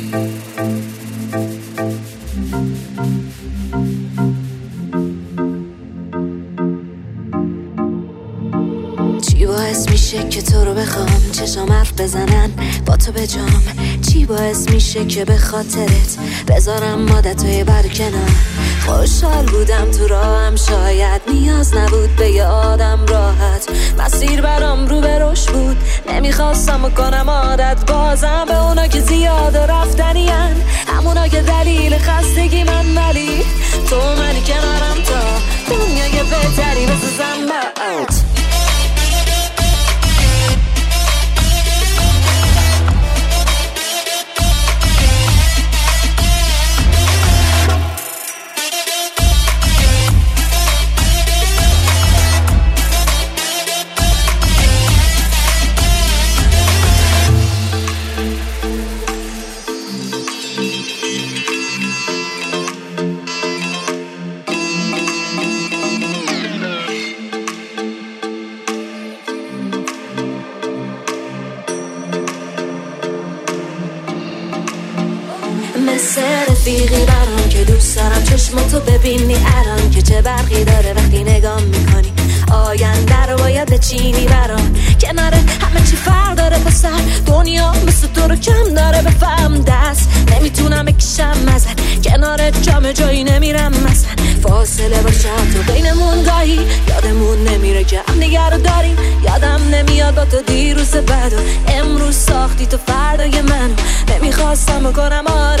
چی باعث میشه که تو رو بخوام چشام حرف بزنن با تو به جام؟ چی باعث میشه که به خاطرت بذارم عادتهای برکنار؟ خوشحال بودم تو راهم، شاید نیاز نبود به یه آدم راحت. مسیر برام رو به رشد بود، نمیخواستم کنم عادت بازم به اونا که زیاد رفتنین، همونا که دلیل خستگی من، ولی تو منی کنارم تا دنیای بهتری بسازم برات. مثل رفیقی برام که دوست دارم چشماتو ببینی الان که چه برقی داره وقتی نگاه میکنی. آینده رو باید بچینی برام، کنار همه چی فرق داره پسر، دنیا مثل تو رو کم داره بفهم دست نمیتونم بکشم ازن، کنارت جام جایی نمیرم مثلا. فاصله باشه تو بینمون گاهی یادمون نمیره که هم دیگر رو داریم، یادم نمیاد با تو دیروز بعد و امروز ساختی تو فردای منو، نمیخواستم بکنم